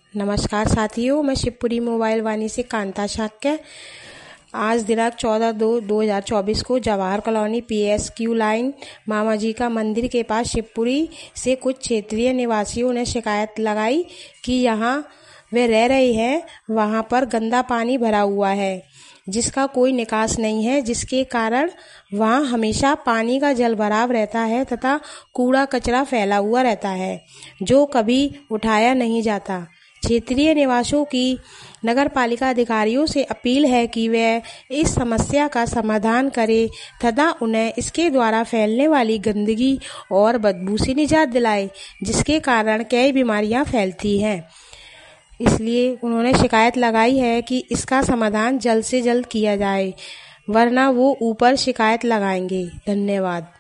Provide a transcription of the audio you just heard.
नमस्कार साथियों, मैं शिवपुरी मोबाइल वाणी से कांता शाक्य। आज दिनांक 14/2/2024 को जवाहर कॉलोनी PSQ लाइन मामा जी का मंदिर के पास शिवपुरी से कुछ क्षेत्रीय निवासियों ने शिकायत लगाई कि यहाँ वे रह रहे हैं वहाँ पर गंदा पानी भरा हुआ है जिसका कोई निकास नहीं है, जिसके कारण वहाँ हमेशा पानी का जलभराव रहता है तथा कूड़ा कचरा फैला हुआ रहता है जो कभी उठाया नहीं जाता। क्षेत्रीय निवासियों की नगर पालिका अधिकारियों से अपील है कि वे इस समस्या का समाधान करें तथा उन्हें इसके द्वारा फैलने वाली गंदगी और बदबू से निजात दिलाए, जिसके कारण कई बीमारियां फैलती हैं। इसलिए उन्होंने शिकायत लगाई है कि इसका समाधान जल्द से जल्द किया जाए, वरना वो ऊपर शिकायत लगाएंगे। धन्यवाद।